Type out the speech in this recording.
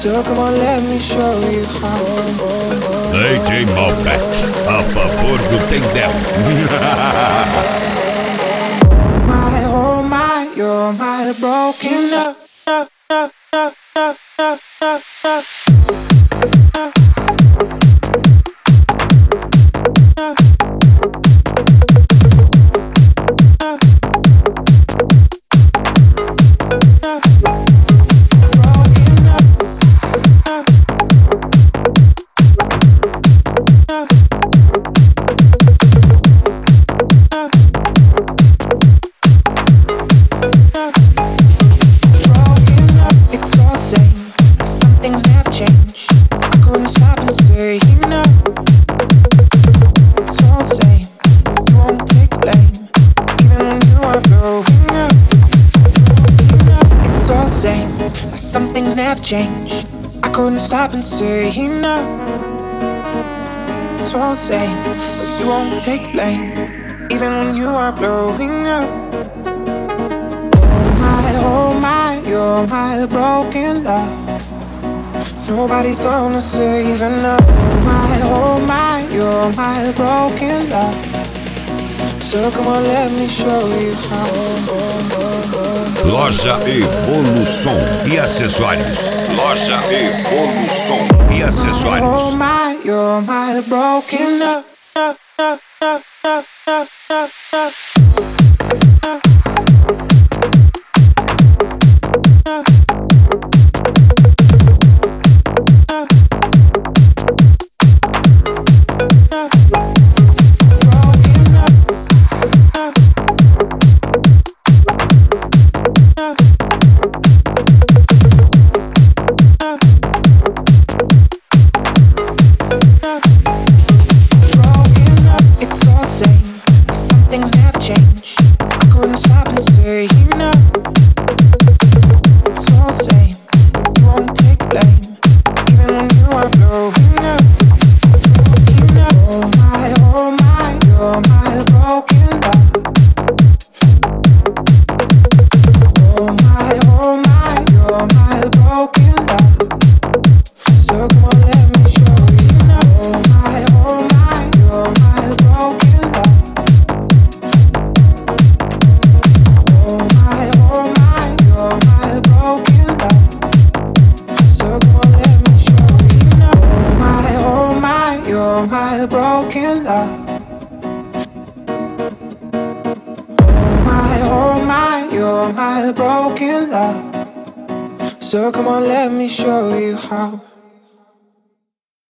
So come on, let me show you how. DJ Malbec, a favor do Tendel. Oh my, you're my broken love. Change. I couldn't stop and say no. It's all the same, but you won't take blame, even when you are blowing up. Oh my, you're my broken love. Nobody's gonna save enough. Oh my, you're my broken love. So come on, let me show you how. Loja Evolução e acessórios. Loja Evolução e acessórios. Oh my, you're my broken love. So come on, let me show you how.